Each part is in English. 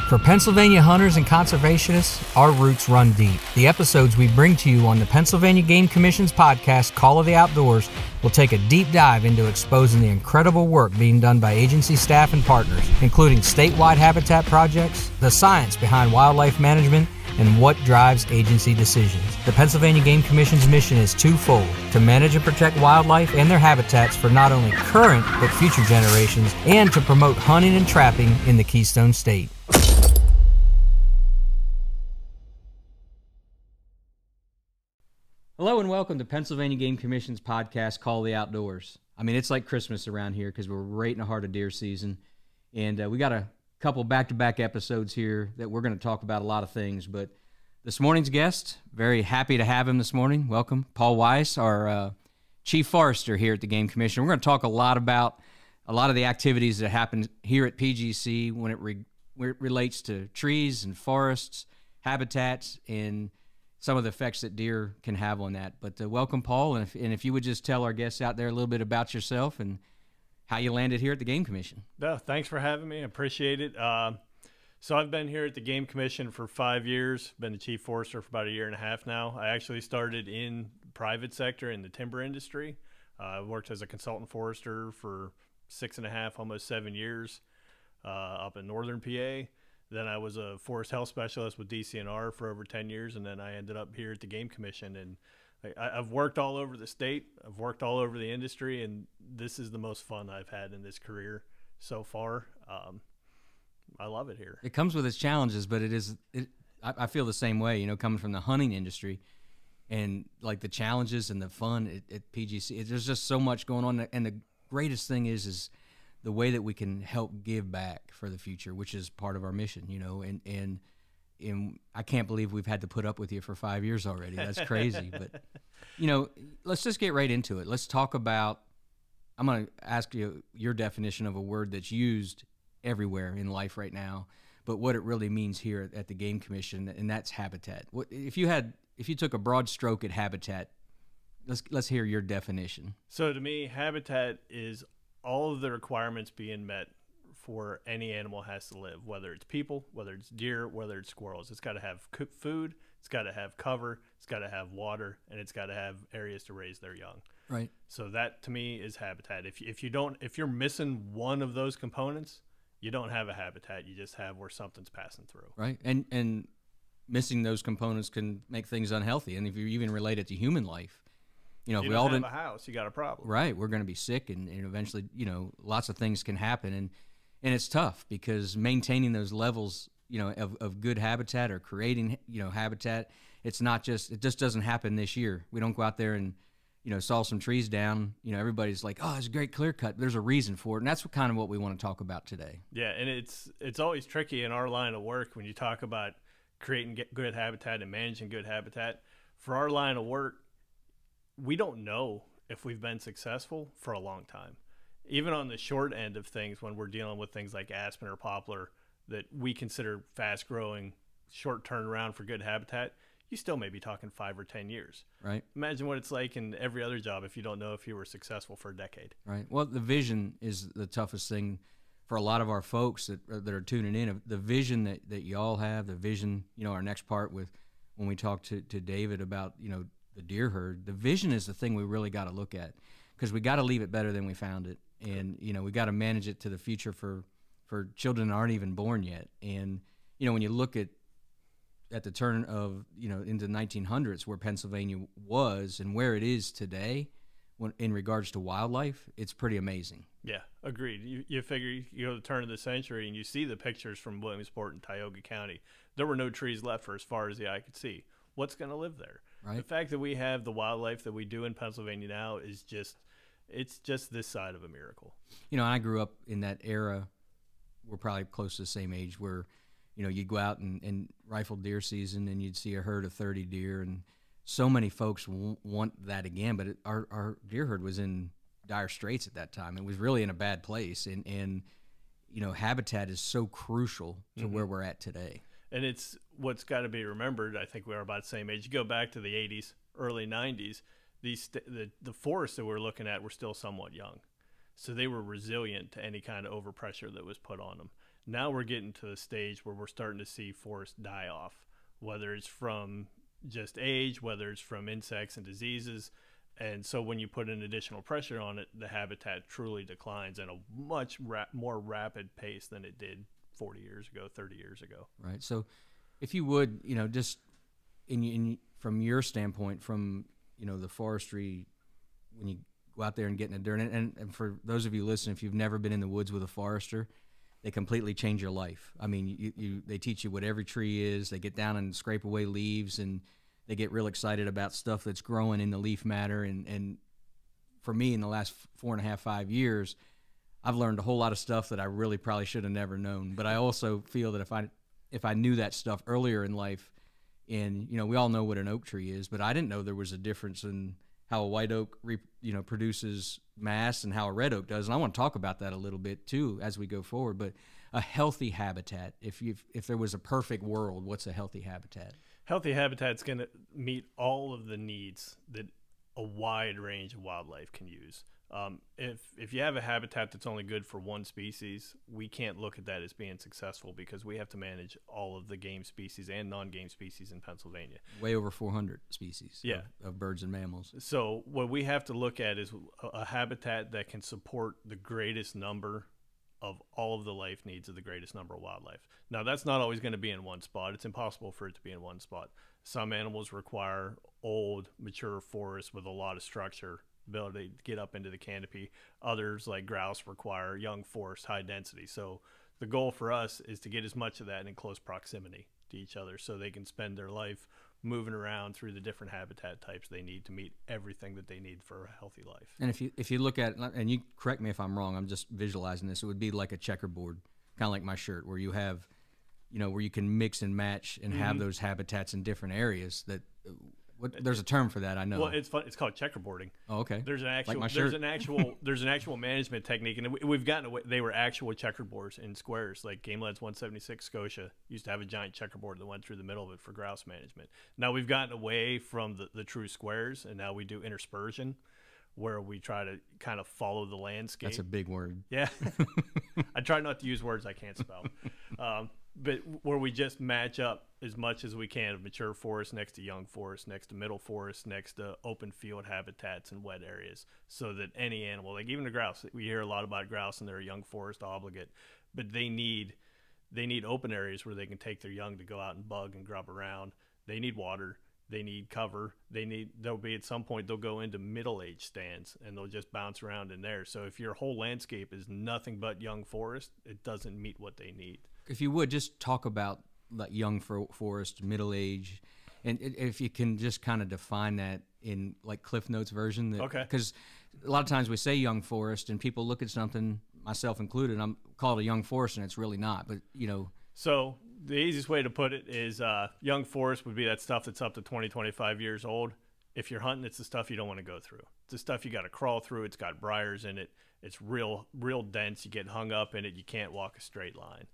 For Pennsylvania hunters and conservationists, our roots run deep. The episodes we bring to you on the Pennsylvania Game Commission's podcast, Call of the Outdoors, will take a deep dive into exposing the incredible work being done by agency staff and partners, including statewide habitat projects, the science behind wildlife management, and what drives agency decisions. The Pennsylvania Game Commission's mission is twofold: to manage and protect wildlife and their habitats for not only current but future generations, and to promote hunting and trapping in the Keystone State. Hello and welcome to Pennsylvania Game Commission's podcast, Call of the Outdoors. I mean, it's like Christmas around here because we're right in the heart of deer season. And we got a couple back-to-back episodes here that we're going to talk about a lot of things. But this morning's guest, very happy to have him this morning. Welcome, Paul Weiss, our Chief Forester here at the Game Commission. We're going to talk a lot about a lot of the activities that happen here at PGC when it relates to trees and forests, habitats, and some of the effects that deer can have on that. But welcome, Paul, and if you would just tell our guests out there a little bit about yourself and how you landed here at the Game Commission. No, thanks for having me. I appreciate it. So I've been here at the Game Commission for 5 years, been the Chief Forester for about 1.5 years now. I actually started in private sector in the timber industry. I worked as a consultant forester for 6.5, almost 7 years up in northern PA. Then I was a forest health specialist with DCNR for over 10 years, and then I ended up here at the Game Commission. And I've worked all over the state. I've worked all over the industry, and this is the most fun I've had in this career so far. I love it here. It comes with its challenges, but I feel the same way, you know, coming from the hunting industry and like the challenges and the fun at PGC. There's just so much going on, and the greatest thing is the way that we can help give back for the future, which is part of our mission, you know, and I can't believe we've had to put up with you for 5 years already. That's crazy. But, you know, let's just get right into it. Let's talk about, I'm going to ask you your definition of a word that's used everywhere in life right now, but what it really means here at the Game Commission, and that's habitat. If you took a broad stroke at habitat, let's hear your definition. So to me, habitat is all of the requirements being met for any animal has to live, whether it's people, whether it's deer, whether it's squirrels. It's got to have food, it's got to have cover, it's got to have water, and it's got to have areas to raise their young. Right. So that to me is habitat. If you're missing one of those components, you don't have a habitat. You just have where something's passing through. Right. And missing those components can make things unhealthy. And if you even relate it to human life, you know, if we all have a house, you got a problem. Right. We're going to be sick, and eventually, you know, lots of things can happen. And it's tough because maintaining those levels, you know, of good habitat or creating, you know, habitat, it just doesn't happen this year. We don't go out there and, you know, saw some trees down. You know, everybody's like, oh, it's a great clear cut. There's a reason for it. And that's kind of what we want to talk about today. Yeah. And it's always tricky in our line of work when you talk about creating good habitat and managing good habitat. For our line of work, we don't know if we've been successful for a long time. Even on the short end of things, when we're dealing with things like aspen or poplar that we consider fast growing, short turnaround for good habitat, you still may be talking 5 or 10 years. Right. Imagine what it's like in every other job if you don't know if you were successful for a decade. Right. Well, the vision is the toughest thing for a lot of our folks that are tuning in. The vision that you all have, the vision, you know, our next part with when we talk to David about, you know, the deer herd, the vision is the thing we really got to look at, because we got to leave it better than we found it. And, you know, we got to manage it to the future for children that aren't even born yet. And, you know, when you look at the turn of, you know, into the 1900s where Pennsylvania was and where it is today in regards to wildlife, it's pretty amazing. Yeah, agreed. You figure you go to the turn of the century and you see the pictures from Williamsport and Tioga County. There were no trees left for as far as the eye could see. What's going to live there? Right. The fact that we have the wildlife that we do in Pennsylvania now is just this side of a miracle. You know, I grew up in that era. We're probably close to the same age where, you know, you'd go out and rifle deer season and you'd see a herd of 30 deer, and so many folks want that again. But our deer herd was in dire straits at that time. It was really in a bad place, and you know, habitat is so crucial to where we're at today. And it's what's got to be remembered. I think we are about the same age. You go back to the 80s, early 90s. The forests that we're looking at were still somewhat young, so they were resilient to any kind of overpressure that was put on them. Now we're getting to the stage where we're starting to see forests die off, whether it's from just age, whether it's from insects and diseases. And so when you put an additional pressure on it, the habitat truly declines at a much more rapid pace than it did 40 years ago, 30 years ago. Right. So if you would, just from your standpoint, from, the forestry, when you go out there and get in the dirt, and for those of you listening, if you've never been in the woods with a forester, they completely change your life. I mean, they teach you what every tree is. They get down and scrape away leaves, and they get real excited about stuff that's growing in the leaf matter. And for me, in the last 4.5, 5 years, I've learned a whole lot of stuff that I really probably should have never known. But I also feel that if I knew that stuff earlier in life, and we all know what an oak tree is, but I didn't know there was a difference in how a white oak produces mass and how a red oak does. And I want to talk about that a little bit too as we go forward. But a healthy habitat, if there was a perfect world, what's a healthy habitat? Healthy habitat's going to meet all of the needs that a wide range of wildlife can use. If you have a habitat that's only good for one species, we can't look at that as being successful because we have to manage all of the game species and non-game species in Pennsylvania. Way over 400 species of birds and mammals. So what we have to look at is a habitat that can support the greatest number of all of the life needs of the greatest number of wildlife. Now, that's not always going to be in one spot. It's impossible for it to be in one spot. Some animals require old, mature forests with a lot of structure, ability to get up into the canopy. Others, like grouse, require young forest, high density. So the goal for us is to get as much of that in close proximity to each other so they can spend their life moving around through the different habitat types they need to meet everything that they need for a healthy life. And if you look at, and you correct me if I'm wrong, I'm just visualizing this, it would be like a checkerboard, kind of like my shirt, where you have, where you can mix and match and have those habitats in different areas. That there's a term for that, I know. Well, it's fun. It's called checkerboarding. Oh, okay. There's an actual, like my shirt. there's an actual management technique, and we've gotten away. They were actual checkerboards in squares. Like Game Lands 176 Scotia used to have a giant checkerboard that went through the middle of it for grouse management. Now we've gotten away from the true squares, and now we do interspersion, where we try to kind of follow the landscape. That's a big word. Yeah. I try not to use words I can't spell. But where we just match up as much as we can of mature forest next to young forest, next to middle forest, next to open field habitats and wet areas, so that any animal, like even the grouse, we hear a lot about grouse and they're a young forest obligate, but they need open areas where they can take their young to go out and bug and grub around. They need water. They need cover. There'll be at some point they'll go into middle-aged stands and they'll just bounce around in there. So if your whole landscape is nothing but young forest, it doesn't meet what they need. If you would just talk about like young forest, middle age, and if you can just kind of define that in like Cliff Notes version. Okay. Because a lot of times we say young forest and people look at something, myself included, I'm called a young forest and it's really not. But So the easiest way to put it is young forest would be that stuff that's up to 20, 25 years old. If you're hunting, it's the stuff you don't want to go through. It's the stuff you got to crawl through. It's got briars in it. It's real dense. You get hung up in it. You can't walk a straight line.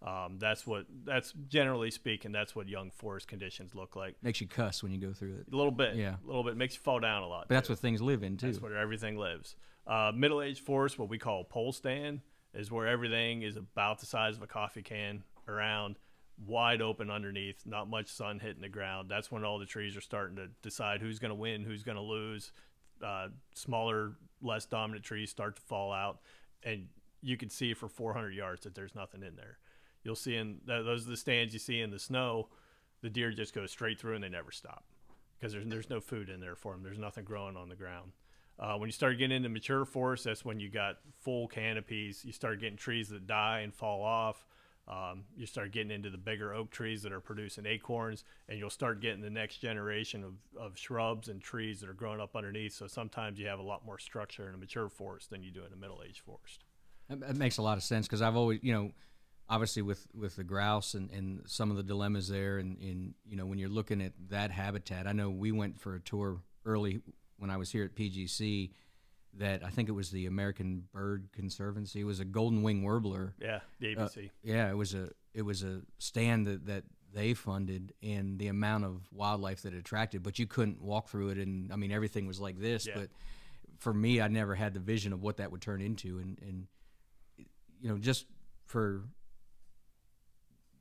That's generally speaking, that's what young forest conditions look like. Makes you cuss when you go through it. A little bit. Yeah. A little bit. Makes you fall down a lot. But that's what things live in, too. That's where everything lives. Middle-aged forest, what we call pole stand, is where everything is about the size of a coffee can around, wide open underneath, not much sun hitting the ground. That's when all the trees are starting to decide who's going to win, who's going to lose. Smaller, less dominant trees start to fall out, and you can see for 400 yards that there's nothing in there. You'll see those are the stands you see in the snow. The deer just go straight through and they never stop because there's no food in there for them. There's nothing growing on the ground. When you start getting into mature forest, that's when you got full canopies. You start getting trees that die and fall off. You start getting into the bigger oak trees that are producing acorns, and you'll start getting the next generation of shrubs and trees that are growing up underneath. So sometimes you have a lot more structure in a mature forest than you do in a middle-aged forest. That makes a lot of sense because I've always, obviously with the grouse and some of the dilemmas there, and when you're looking at that habitat, I know we went for a tour early when I was here at PGC. That I think it was the American Bird Conservancy. It was a golden wing warbler. Yeah, the ABC. Yeah, it was a stand that they funded, and the amount of wildlife that it attracted. But you couldn't walk through it, and I mean everything was like this. Yeah. But for me, I never had the vision of what that would turn into, and just for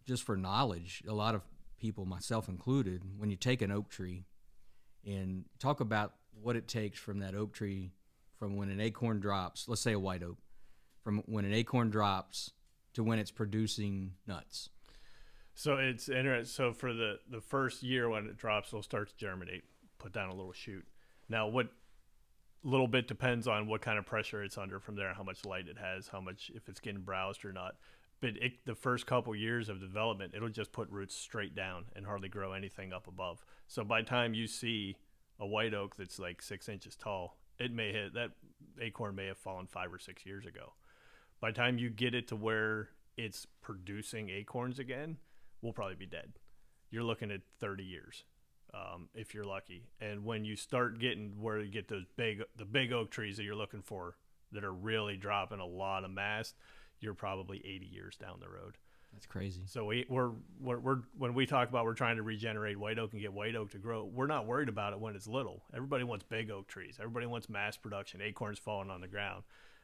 just for knowledge, a lot of people, myself included, when you take an oak tree and talk about what it takes from that oak tree, from when an acorn drops, let's say a white oak, from when an acorn drops to when it's producing nuts. So it's interesting. So for the first year when it drops, it'll start to germinate, put down a little shoot. Now, what little bit depends on what kind of pressure it's under from there, how much light it has, how much, if it's getting browsed or not. But the first couple years of development, it'll just put roots straight down and hardly grow anything up above. So by the time you see a white oak that's like 6 inches tall, it may hit, that acorn may have fallen 5 or 6 years ago. By the time you get it to where it's producing acorns again, we'll probably be dead. You're looking at 30 years. If you're lucky. And when you start getting where you get the big oak trees that you're looking for that are really dropping a lot of mass, you're probably 80 years down the road. That's crazy. So we're when we talk about we're trying to regenerate white oak and get white oak to grow, we're not worried about it when it's little. Everybody wants big oak trees. Everybody wants mass production, acorns falling on the ground.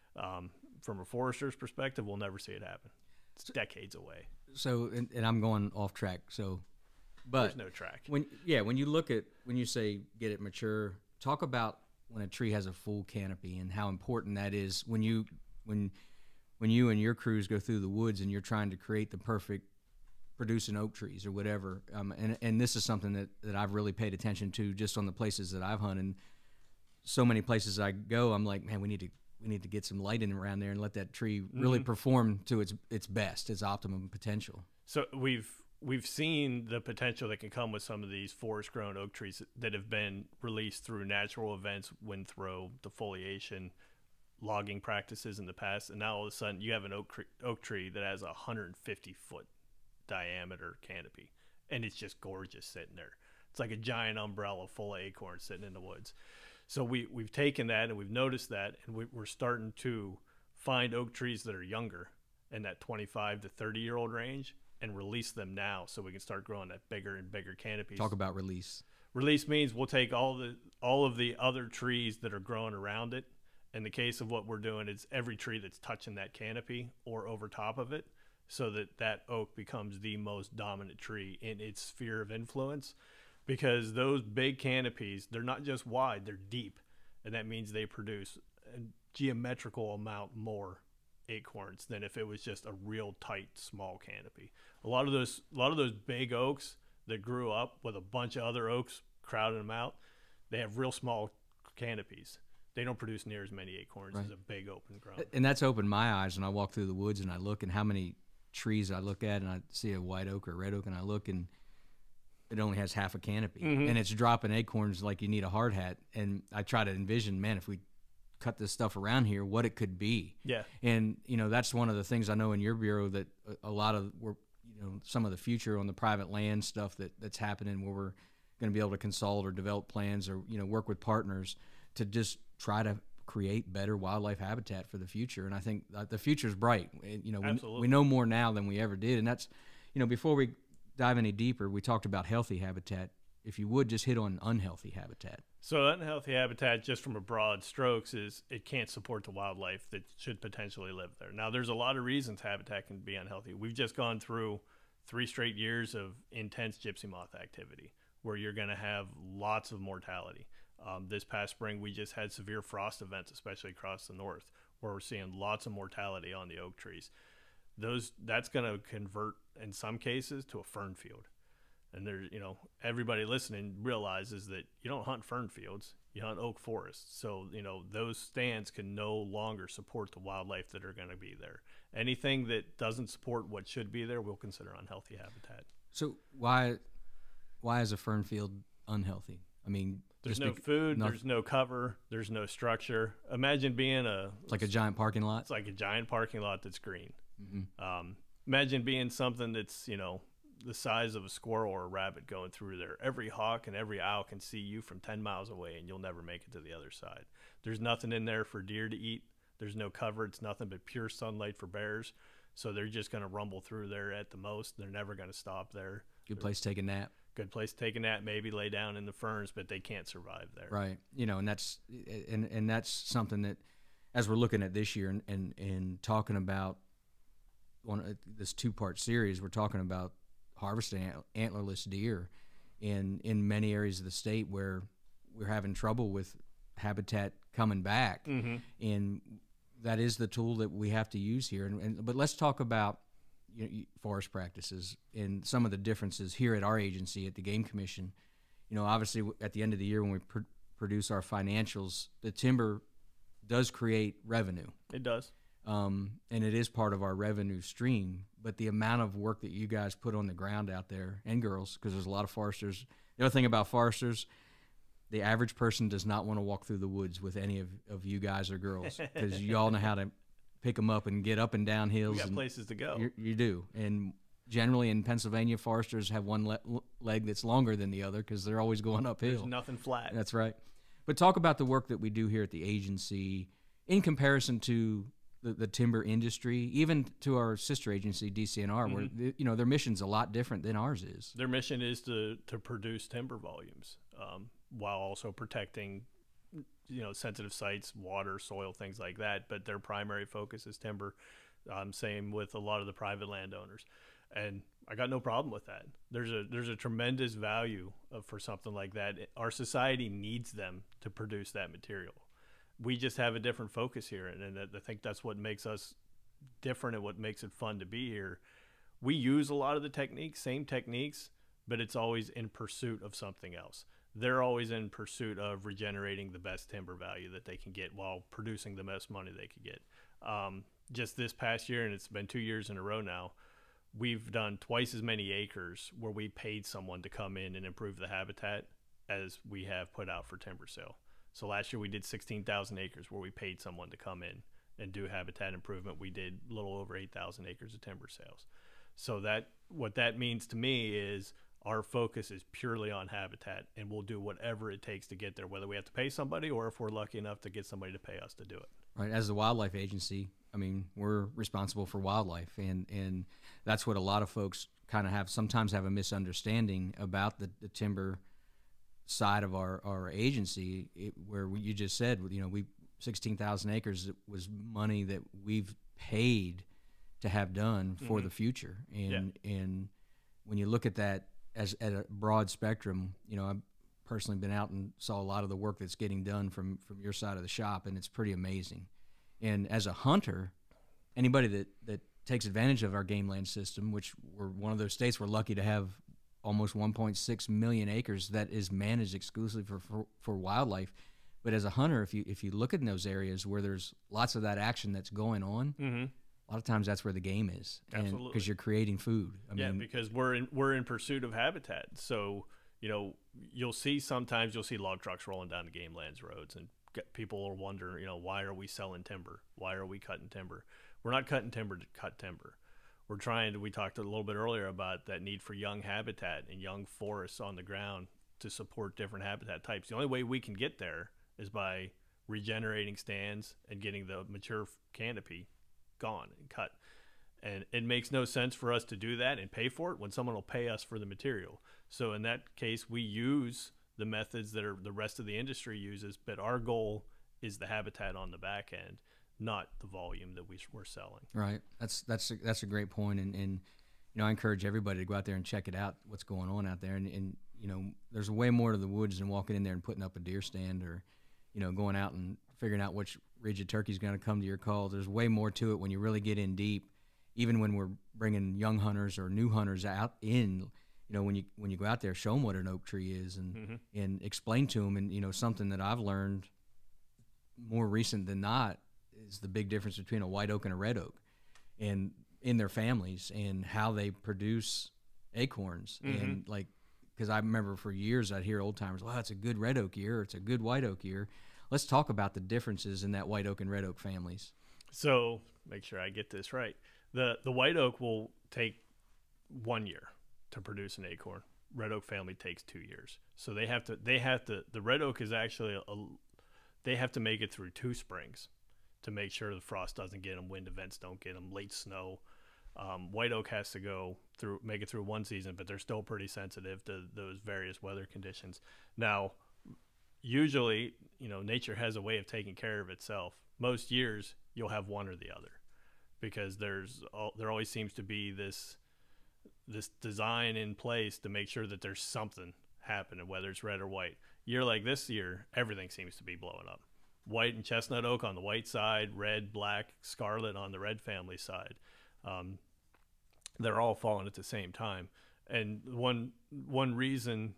From a forester's perspective, we'll never see it happen. It's decades away. So, and I'm going off track. So, but there's no track. When you look at, when you say get it mature, talk about when a tree has a full canopy and how important that is when you and your crews go through the woods and you're trying to create the perfect producing oak trees or whatever. And this is something that I've really paid attention to just on the places that I've hunted. So many places I go, I'm like, man, we need to get some lighting around there and let that tree really perform to its best, its optimum potential. So we've seen the potential that can come with some of these forest-grown oak trees that have been released through natural events, wind throw, defoliation, logging practices in the past, and now all of a sudden you have an oak tree that has a 150-foot diameter canopy, and it's just gorgeous sitting there. It's like a giant umbrella full of acorns sitting in the woods. So we've taken that and we've noticed that, and we're starting to find oak trees that are younger in that 25 to 30-year-old range and release them now so we can start growing that bigger and bigger canopies. Talk about release. Release means we'll take all of the other trees that are growing around it. In the case of what we're doing, it's every tree that's touching that canopy or over top of it, so that oak becomes the most dominant tree in its sphere of influence. Because those big canopies, they're not just wide, they're deep. And that means they produce a geometrical amount more acorns than if it was just a real tight, small canopy. A lot of those big oaks that grew up with a bunch of other oaks crowding them out, they have real small canopies. They don't produce near as many acorns as a big open ground. And that's opened my eyes when I walk through the woods and I look, and how many trees I look at, and I see a white oak or a red oak, and I look, and it only has half a canopy, and it's dropping acorns like you need a hard hat. And I try to envision, man, if we cut this stuff around here, what it could be. Yeah. And that's one of the things I know in your bureau, that a lot of some of the future on the private land stuff that's happening, where we're going to be able to consult or develop plans or work with partners to just try to create better wildlife habitat for the future. And I think the future is bright. We know more now than we ever did. And that's, before we dive any deeper, we talked about healthy habitat. If you would just hit on unhealthy habitat. So unhealthy habitat, just from a broad strokes, is it can't support the wildlife that should potentially live there. Now, there's a lot of reasons habitat can be unhealthy. We've just gone through 3 straight years of intense gypsy moth activity, where you're going to have lots of mortality. This past spring, we just had severe frost events, especially across the north, where we're seeing lots of mortality on the oak trees. That's going to convert, in some cases, to a fern field. And there's, everybody listening realizes that you don't hunt fern fields, you hunt oak forests. So, those stands can no longer support the wildlife that are going to be there. Anything that doesn't support what should be there, we'll consider unhealthy habitat. So why is a fern field unhealthy? I mean, there's no food, there's no cover, there's no structure. Imagine being it's like a giant parking lot. It's like a giant parking lot that's green. Imagine being something that's, the size of a squirrel or a rabbit going through there. Every hawk and every owl can see you from 10 miles away, and you'll never make it to the other side. There's nothing in there for deer to eat. There's no cover. It's nothing but pure sunlight for bears. So they're just going to rumble through there at the most. They're never going to stop there. Good place to take a nap. Good place to take a nap, maybe lay down in the ferns, but they can't survive there. Right. And that's something that, as we're looking at this year and talking about this 2-part series. We're talking about harvesting antlerless deer in many areas of the state where we're having trouble with habitat coming back, and that is the tool that we have to use here. But let's talk about forest practices and some of the differences here at our agency at the Game Commission. Obviously at the end of the year when we produce our financials, the timber does create revenue. It does. And it is part of our revenue stream. But the amount of work that you guys put on the ground out there, and girls, because there's a lot of foresters. The other thing about foresters, the average person does not want to walk through the woods with any of you guys or girls, because you all know how to pick them up and get up and down hills. You got places to go. You do. And generally in Pennsylvania, foresters have one leg that's longer than the other because they're always going uphill. There's nothing flat. That's right. But talk about the work that we do here at the agency in comparison to the timber industry, even to our sister agency, DCNR, where their mission's a lot different than ours is. Their mission is to produce timber volumes while also protecting sensitive sites, water, soil, things like that. But their primary focus is timber. Same with a lot of the private landowners. And I got no problem with that. There's a tremendous value for something like that. Our society needs them to produce that material. We just have a different focus here, and I think that's what makes us different and what makes it fun to be here. We use a lot of the same techniques, but it's always in pursuit of something else. They're always in pursuit of regenerating the best timber value that they can get while producing the best money they could get. Just this past year, and it's been 2 years in a row now, we've done twice as many acres where we paid someone to come in and improve the habitat as we have put out for timber sale. So last year we did 16,000 acres where we paid someone to come in and do habitat improvement. We did a little over 8,000 acres of timber sales. So what that means to me is our focus is purely on habitat, and we'll do whatever it takes to get there, whether we have to pay somebody or if we're lucky enough to get somebody to pay us to do it. Right. As the wildlife agency, we're responsible for wildlife, and that's what a lot of folks kind of sometimes have a misunderstanding about the timber side of our agency, where you just said, 16,000 acres was money that we've paid to have done for the future. And when you look at that as at a broad spectrum, I've personally been out and saw a lot of the work that's getting done from your side of the shop, and it's pretty amazing. And as a hunter, anybody that takes advantage of our game land system, which we're one of those states, we're lucky to have almost 1.6 million acres that is managed exclusively for wildlife. But as a hunter, if you look in those areas where there's lots of that action that's going on, a lot of times that's where the game is. Absolutely. Because you're creating food. Because we're in pursuit of habitat. So, you'll see log trucks rolling down the game lands roads, and people will wonder, why are we selling timber? Why are we cutting timber? We're not cutting timber to cut timber. We talked a little bit earlier about that need for young habitat and young forests on the ground to support different habitat types. The only way we can get there is by regenerating stands and getting the mature canopy gone and cut. And it makes no sense for us to do that and pay for it when someone will pay us for the material. So in that case, we use the methods that the rest of the industry uses, but our goal is the habitat on the back end, not the volume that we're selling. Right. That's a great point. And I encourage everybody to go out there and check it out, what's going on out there. And there's way more to the woods than walking in there and putting up a deer stand or, going out and figuring out which rigid turkey is going to come to your call. There's way more to it when you really get in deep. Even when we're bringing young hunters or new hunters out in, when you go out there, show them what an oak tree is and explain to them. And, something that I've learned more recent than not is the big difference between a white oak and a red oak, and in their families and how they produce acorns. And because I remember for years I'd hear old timers, well, it's a good red oak year, or it's a good white oak year. Let's talk about the differences in that white oak and red oak families. So make sure I get this right. The white oak will take 1 year to produce an acorn. Red oak family takes 2 years. So they have to, the red oak is actually, they have to make it through 2 springs to make sure the frost doesn't get them, wind events don't get them, late snow. White oak has to make it through 1 season, but they're still pretty sensitive to those various weather conditions. Now, usually, nature has a way of taking care of itself. Most years, you'll have one or the other. because there always seems to be this design in place to make sure that there's something happening, whether it's red or white. Year like this year, everything seems to be blowing up. White and chestnut oak on the white side, red, black, scarlet on the red family side. They're all falling at the same time. And one reason,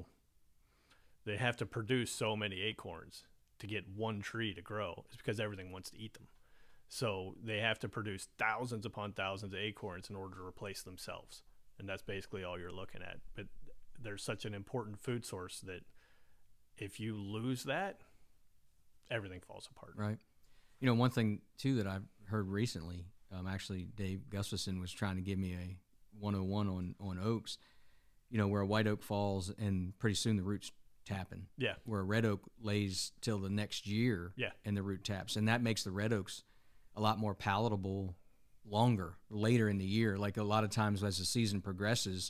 they have to produce so many acorns to get one tree to grow is because everything wants to eat them. So they have to produce thousands upon thousands of acorns in order to replace themselves. And that's basically all you're looking at. But there's such an important food source that if you lose that, everything falls apart. Right. One thing too that I've heard recently, actually Dave Gustafson was trying to give me a 101 on oaks, where a white oak falls and pretty soon the root's tapping. Yeah. Where a red oak lays till the next year. Yeah. And the root taps. And that makes the red oaks a lot more palatable later in the year. Like a lot of times as the season progresses,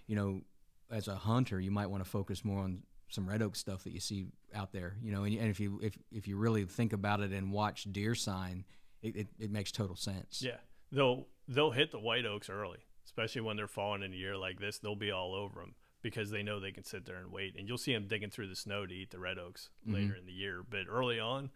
as a hunter, you might want to focus more on some red oak stuff that you see out there, and if you really think about it and watch deer sign, it makes total sense. Yeah. They'll hit the white oaks early, especially when they're falling in a year like this. They'll be all over them because they know they can sit there and wait, and you'll see them digging through the snow to eat the red oaks later in the year. But early on,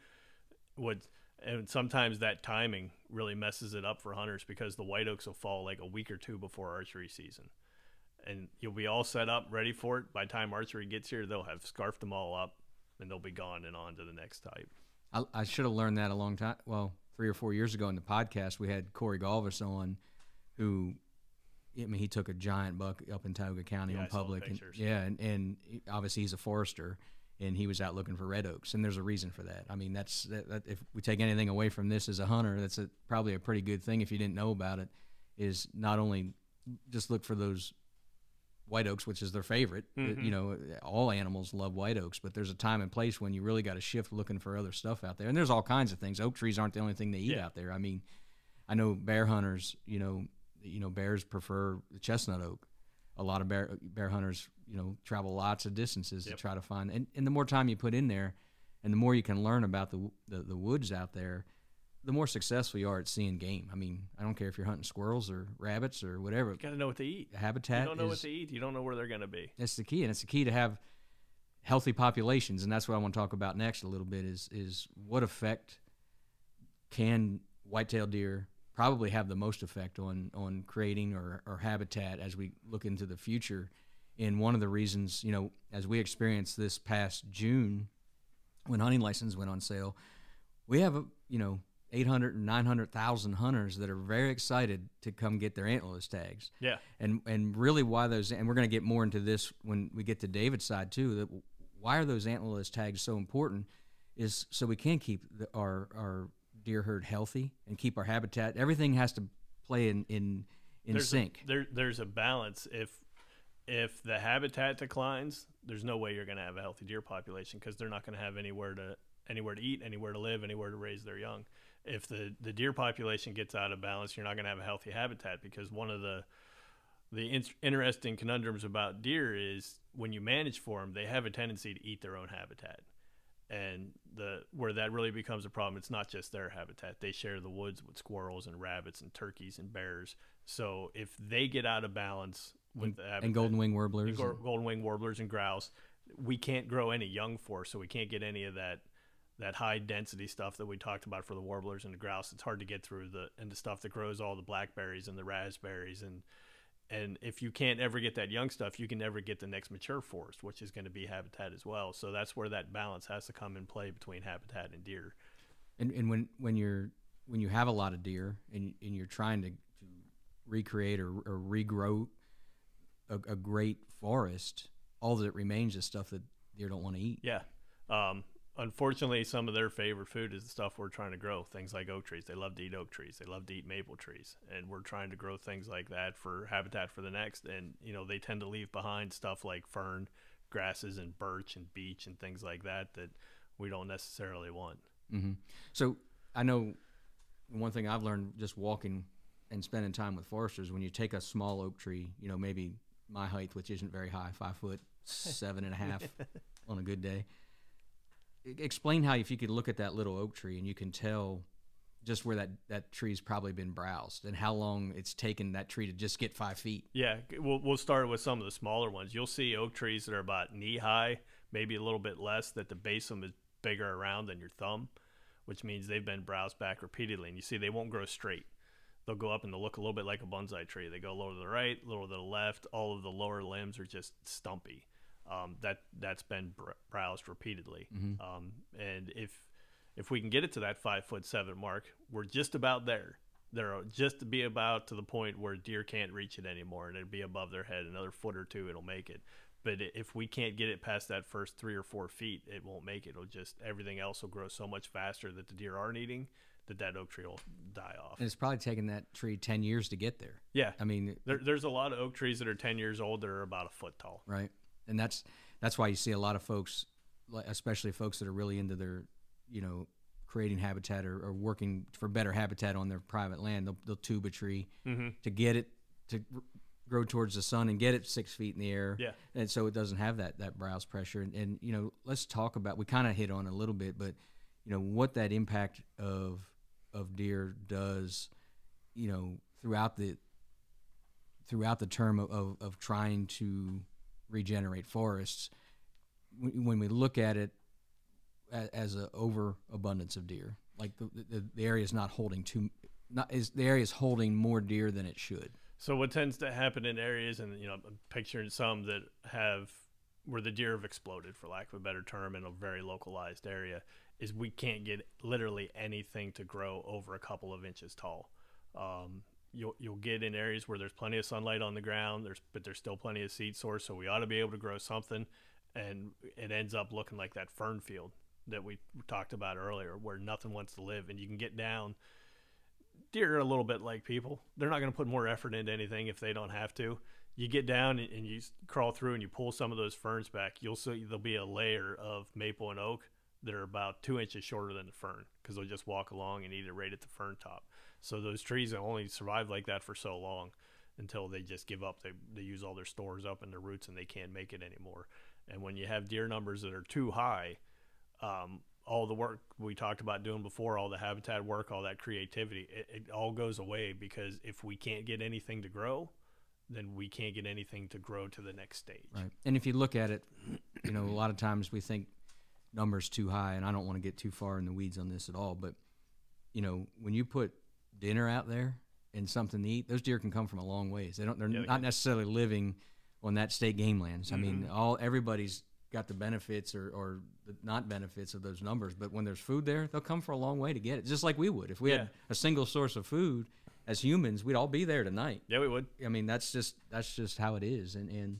and sometimes that timing really messes it up for hunters because the white oaks will fall like a week or two before archery season. And you'll be all set up, ready for it. By the time archery gets here, they'll have scarfed them all up, and they'll be gone and on to the next type. I should have learned that a long time. Well, 3 or 4 years ago in the podcast, we had Corey Galvis on, who, he took a giant buck up in Tioga County on public. And obviously he's a forester, and he was out looking for red oaks, and there's a reason for that. That if we take anything away from this as a hunter, that's probably a pretty good thing if you didn't know about it, is not only just look for those white oaks, which is their favorite. All animals love white oaks, but there's a time and place when you really got to shift looking for other stuff out there. And there's all kinds of things. Oak trees aren't the only thing they eat out there. I know bear hunters, bears prefer the chestnut oak. A lot of bear hunters, travel lots of distances to try to find. And the more time you put in there, and the more you can learn about the woods out there, the more successful you are at seeing game. I don't care if you're hunting squirrels or rabbits or whatever. You got to know what they eat. Habitat. You don't know what they eat, you don't know where they're going to be. That's the key, and it's the key to have healthy populations, and that's what I want to talk about next a little bit is what effect can whitetail deer probably have the most effect on creating or habitat as we look into the future. And one of the reasons, as we experienced this past June when hunting license went on sale, we have 800 and 900,000 hunters that are very excited to come get their antlerless tags. Yeah. And really why those, and we're going to get more into this when we get to David's side too, that why are those antlerless tags so important is so we can keep our deer herd healthy and keep our habitat. Everything has to play in sync. There's a balance. If the habitat declines, there's no way you're going to have a healthy deer population because they're not going to have anywhere to eat, anywhere to live, anywhere to raise their young. If the deer population gets out of balance, you're not going to have a healthy habitat because one of the interesting conundrums about deer is when you manage for them, they have a tendency to eat their own habitat. And where that really becomes a problem, it's not just their habitat. They share the woods with squirrels and rabbits and turkeys and bears. So if they get out of balance with the habitat, and golden wing warblers, and grouse, we can't grow any young for, so we can't get any of that high density stuff that we talked about for the warblers and the grouse. It's hard to get through the stuff that grows all the blackberries and the raspberries, and if you can't ever get that young stuff, you can never get the next mature forest, which is going to be habitat as well. So that's where that balance has to come in play between habitat and deer. And when you have a lot of deer and you're trying to recreate or regrow a great forest, all that remains is stuff that deer don't want to eat. Yeah. Unfortunately, some of their favorite food is the stuff we're trying to grow. Things like oak trees. They love to eat oak trees. They love to eat maple trees. And we're trying to grow things like that for habitat for the next. And, they tend to leave behind stuff like fern, grasses, and birch and beech and things like that we don't necessarily want. Mm-hmm. So I know one thing I've learned just walking and spending time with foresters, when you take a small oak tree, maybe my height, which isn't very high, 5'7.5" on a good day. Explain how, if you could look at that little oak tree and you can tell just where that tree's probably been browsed and how long it's taken that tree to just get 5 feet. Yeah, we'll start with some of the smaller ones. You'll see oak trees that are about knee high, maybe a little bit less, that the base of them is bigger around than your thumb, which means they've been browsed back repeatedly. And you see they won't grow straight. They'll go up and they'll look a little bit like a bonsai tree. They go lower to the right, lower to the left. All of the lower limbs are just stumpy. That's been browsed repeatedly. And if we can get it to that 5'7" mark, we're just about there. They're just to be about to the point where deer can't reach it anymore, and it'll be above their head. Another foot or two, it'll make it. But if we can't get it past that first 3 or 4 feet, it won't make it. It'll just, everything else will grow so much faster that the deer aren't eating that oak tree will die off. And it's probably taken that tree 10 years to get there. Yeah. I mean, there's a lot of oak trees that are 10 years old that are about a foot tall. Right. And that's why you see a lot of folks, especially folks that are really into their, creating habitat or working for better habitat on their private land. They'll tube a tree to get it to grow towards the sun and get it 6 feet in the air. Yeah. And so it doesn't have that browse pressure. And let's talk about, we kind of hit on it a little bit, but what that impact of deer does, throughout the term of trying to regenerate forests. When we look at it as an overabundance of deer, like the area is not holding the area is holding more deer than it should. So what tends to happen in areas, and I'm picturing some that have where the deer have exploded, for lack of a better term, in a very localized area, is we can't get literally anything to grow over a couple of inches tall. You'll get in areas where there's plenty of sunlight on the ground, but there's still plenty of seed source, so we ought to be able to grow something, and it ends up looking like that fern field that we talked about earlier, where nothing wants to live. And you can get down. Deer are a little bit like people. They're not going to put more effort into anything if they don't have to. You get down and you crawl through and you pull some of those ferns back, you'll see there'll be a layer of maple and oak that are about 2 inches shorter than the fern, because they'll just walk along and eat it right at the fern top. So those trees only survive like that for so long until they just give up. They use all their stores up in their roots and they can't make it anymore. And when you have deer numbers that are too high, all the work we talked about doing before, all the habitat work, all that creativity, it all goes away, because if we can't get anything to grow, then we can't get anything to grow to the next stage. Right. And if you look at it, a lot of times we think numbers too high, and I don't want to get too far in the weeds on this at all, but when you put dinner out there and something to eat, those deer can come from a long ways. They're not necessarily living on that state game lands. I mean, everybody's got the benefits or the not benefits of those numbers, but when there's food there, they'll come for a long way to get it, just like we would. If we had a single source of food as humans, we'd all be there tonight. Yeah, we would. I mean, that's just how it is. And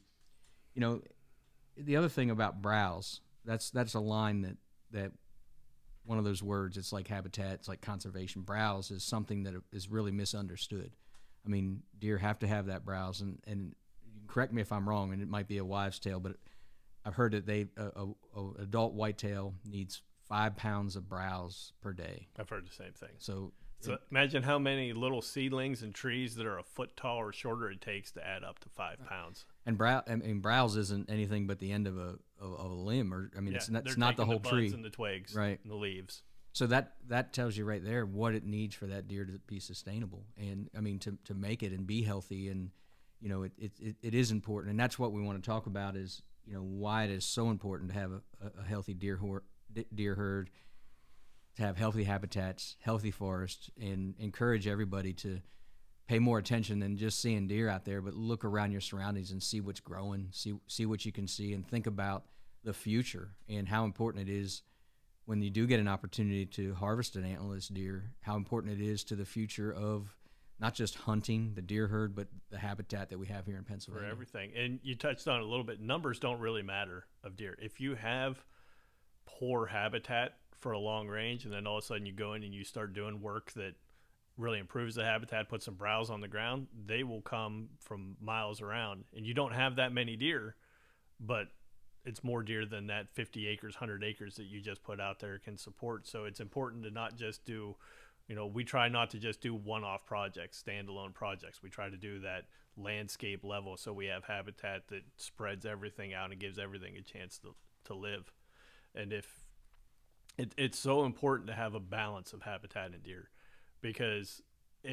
the other thing about browse, that's a line that one of those words, it's like habitat, it's like conservation. Browse is something that is really misunderstood. I mean, deer have to have that browse, and correct me if I'm wrong, and it might be a wives' tale, but I've heard that a adult whitetail needs 5 pounds of browse per day. I've heard the same thing. So imagine how many little seedlings and trees that are a foot tall or shorter it takes to add up to 5 pounds. And browse isn't anything but the end of a limb, or I mean, it's not the whole tree. And the twigs, right, and the leaves. So that tells you right there what it needs for that deer to be sustainable, and I mean to make it and be healthy, and it is important, and that's what we want to talk about is why it is so important to have a healthy deer herd, to have healthy habitats, healthy forests, and encourage everybody to pay more attention than just seeing deer out there, but look around your surroundings and see what's growing, see what you can see, and think about the future and how important it is when you do get an opportunity to harvest an antlerless deer, how important it is to the future of not just hunting the deer herd, but the habitat that we have here in Pennsylvania. For everything. And you touched on it a little bit. Numbers don't really matter of deer. If you have poor habitat for a long range, and then all of a sudden you go in and you start doing work that really improves the habitat, put some browse on the ground, they will come from miles around. And you don't have that many deer, but it's more deer than that 50 acres, 100 acres that you just put out there can support. So it's important to not just do, we try not to just do one-off projects, standalone projects. We try to do that landscape level, so we have habitat that spreads everything out and gives everything a chance to live. And if it's so important to have a balance of habitat and deer. because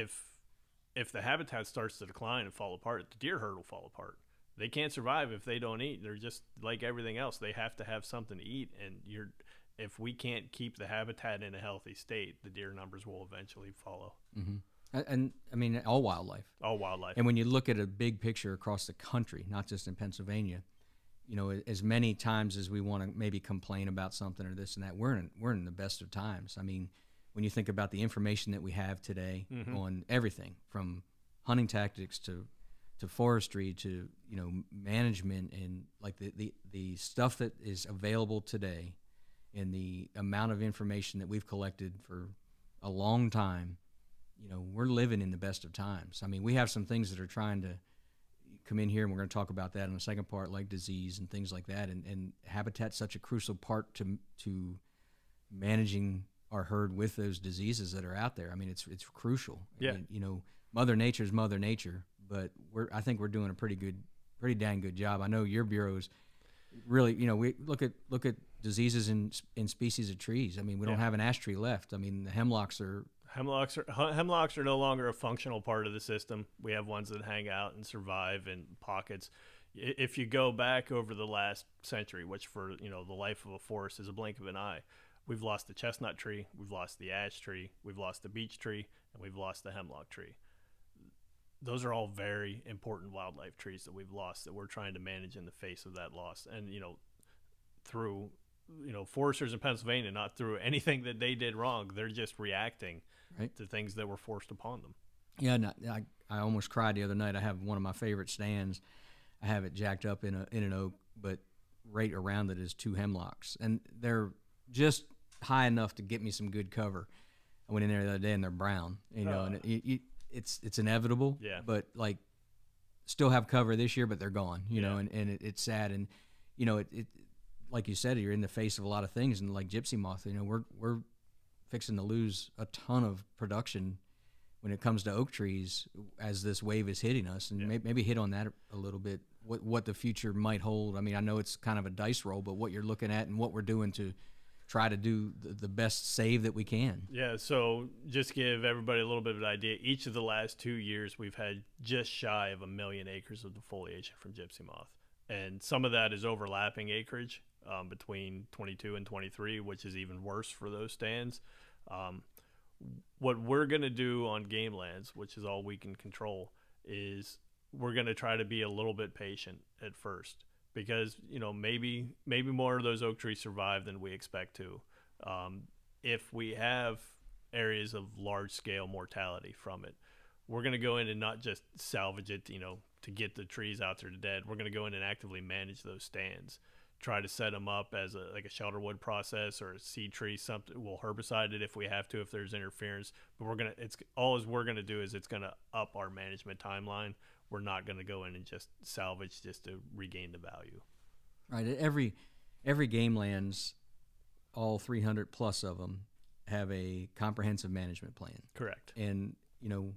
if the habitat starts to decline and fall apart, the deer herd will fall apart. They can't survive if they don't eat. They're just like everything else. They have to have something to eat, and if we can't keep the habitat in a healthy state, the deer numbers will eventually follow. And I mean, all wildlife. All wildlife. And when you look at a big picture across the country, not just in Pennsylvania, you know, as many times as we want to maybe complain about something or this and that, we're in the best of times. I mean, when you think about the information that we have today on everything from hunting tactics to forestry to, you know, management, and like the stuff that is available today and the amount of information that we've collected for a long time, you know, we're living in the best of times. I mean, we have some things that are trying to come in here, and we're going to talk about that in the second part, like disease and things like that. And habitat's such a crucial part to managing our herd with those diseases that are out there. I mean, it's crucial. Yeah. I mean, you know, Mother Nature's Mother Nature, but I think we're doing a pretty dang good job. I know your bureau's really, you know, we look at diseases in species of trees. I mean, we don't have an ash tree left. I mean, the hemlocks are no longer a functional part of the system. We have ones that hang out and survive in pockets. If you go back over the last century, which for, you know, the life of a forest is a blink of an eye, we've lost the chestnut tree, we've lost the ash tree, we've lost the beech tree, and we've lost the hemlock tree. Those are all very important wildlife trees that we've lost, that we're trying to manage in the face of that loss. And, you know, through, you know, foresters in Pennsylvania, not through anything that they did wrong, they're just reacting to things that were forced upon them. Yeah, and I almost cried the other night. I have one of my favorite stands. I have it jacked up in an oak, but right around it is two hemlocks, and they're just high enough to get me some good cover. I went in there the other day, and they're brown, you know, and it's inevitable. Yeah. But like, still have cover this year, but they're gone, you know, and it's sad. And you know, it like you said, you're in the face of a lot of things, and like gypsy moth, you know, we're fixing to lose a ton of production when it comes to oak trees as this wave is hitting us. And maybe hit on that a little bit, what the future might hold. I mean, I know it's kind of a dice roll, but what you're looking at and what we're doing to try to do the best save that we can. Yeah, so just give everybody a little bit of an idea. Each of the last 2 years, we've had just shy of 1 million acres of defoliation from gypsy moth. And some of that is overlapping acreage between 22 and 23, which is even worse for those stands. What we're going to do on game lands, which is all we can control, is we're going to try to be a little bit patient at first, because, you know, maybe more of those oak trees survive than we expect to. If we have areas of large scale mortality from it, we're going to go in and not just salvage it, you know, to get the trees out there to dead. We're going to go in and actively manage those stands, try to set them up as a shelterwood process or a seed tree. Something, we'll herbicide it if we have to, if there's interference. But we're gonna do is it's gonna up our management timeline. We're not gonna go in and just salvage just to regain the value. Right. Every game lands, all 300 plus of them, have a comprehensive management plan. Correct. And you know,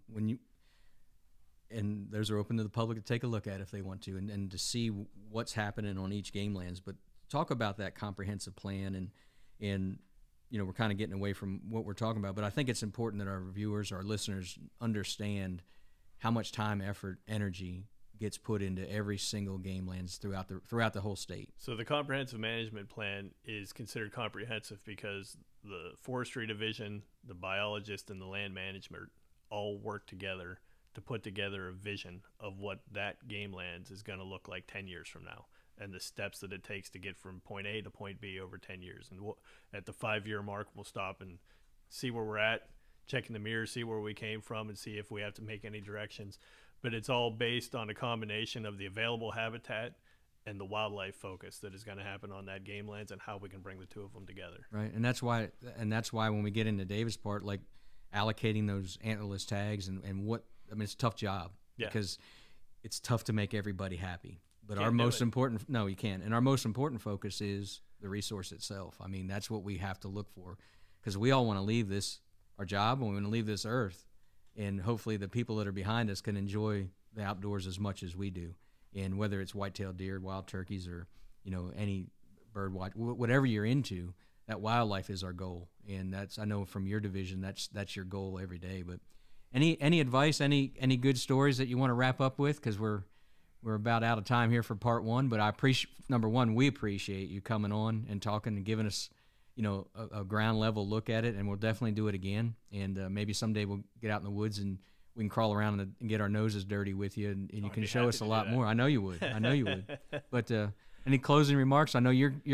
and those are open to the public to take a look at if they want to, and to see what's happening on each game lands. But talk about that comprehensive plan, and you know, we're kind of getting away from what we're talking about, but I think it's important that our viewers, our listeners, understand how much time, effort, energy gets put into every single game lands throughout the whole state. So the comprehensive management plan is considered comprehensive because the forestry division, the biologist, and the land management all work together to put together a vision of what that game lands is going to look like 10 years from now, and the steps that it takes to get from point A to point B over 10 years. And at the 5-year mark, we'll stop and see where we're at, check in the mirror, see where we came from, and see if we have to make any directions. But it's all based on a combination of the available habitat and the wildlife focus that is going to happen on that game lands, and how we can bring the two of them together. Right, and that's why when we get into Davis part, like allocating those antlerless tags and what, I mean, it's a tough job because it's tough to make everybody happy. But our most important, no, you can't. And our most important focus is the resource itself. I mean, that's what we have to look for, because we all want to leave our job, and we want to leave this earth, and hopefully the people that are behind us can enjoy the outdoors as much as we do. And whether it's white-tailed deer, wild turkeys, or, you know, any bird watch, whatever you're into, that wildlife is our goal, and that's, I know from your division, that's your goal every day. But any advice, any good stories that you want to wrap up with, because we're about out of time here for part one. But I appreciate, number one, we appreciate you coming on and talking and giving us, you know, a ground level look at it, and we'll definitely do it again. And maybe someday we'll get out in the woods and we can crawl around and get our noses dirty with you, and you can show us a lot more. I know you would. I know you would. But any closing remarks? I know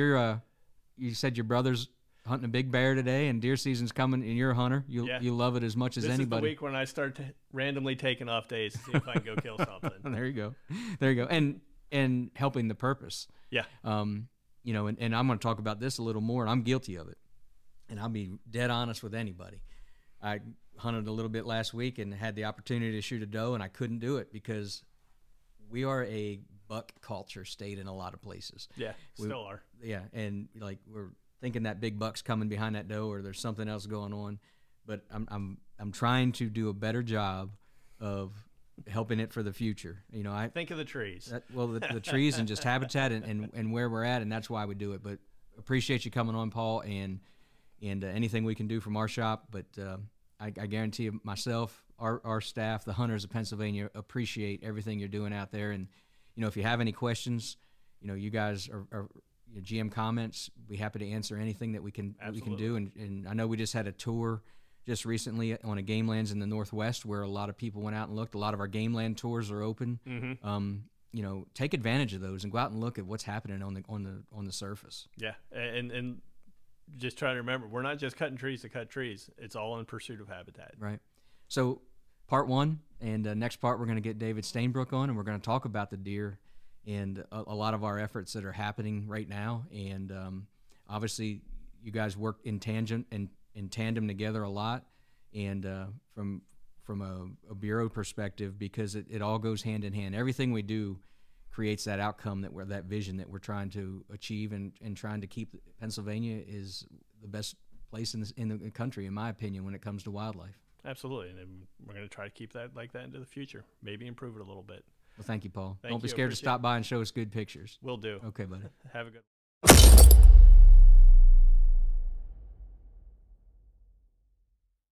you said your brother's hunting a big bear today, and deer season's coming, and you're a hunter. You love it as much as anybody. This is the week when I start randomly taking off days to see if I can go kill something. There you go. And helping the purpose. Yeah. You know, and I'm going to talk about this a little more, and I'm guilty of it. And I'll be dead honest with anybody. I hunted a little bit last week and had the opportunity to shoot a doe, and I couldn't do it because we are a buck culture state in a lot of places. Yeah, still are. Yeah, and like we're thinking that big buck's coming behind that doe, or there's something else going on. But I'm trying to do a better job of helping it for the future. You know, I think of the trees. The trees and just habitat and where we're at, and that's why we do it. But appreciate you coming on, Paul, and anything we can do from our shop. But I guarantee you, myself, our staff, the hunters of Pennsylvania, appreciate everything you're doing out there. And you know, if you have any questions, you know, you guys are GM comments. Be happy to answer anything that we can do. And I know we just had a tour just recently on a game lands in the Northwest where a lot of people went out and looked. A lot of our game land tours are open. Mm-hmm. You know, take advantage of those and go out and look at what's happening on the surface. Yeah, and just try to remember, we're not just cutting trees to cut trees. It's all in pursuit of habitat. Right. So part one, and next part we're going to get David Stainbrook on, and we're going to talk about the deer and a lot of our efforts that are happening right now. And obviously, you guys work in tandem together a lot, and from a bureau perspective, because it all goes hand in hand. Everything we do creates that outcome, that vision that we're trying to achieve, and trying to keep Pennsylvania is the best place in the country, in my opinion, when it comes to wildlife. Absolutely, and we're going to try to keep that like that into the future. Maybe improve it a little bit. Well, thank you, Paul. Don't be scared to stop by and show us good pictures. Will do. Okay, buddy. Have a good one.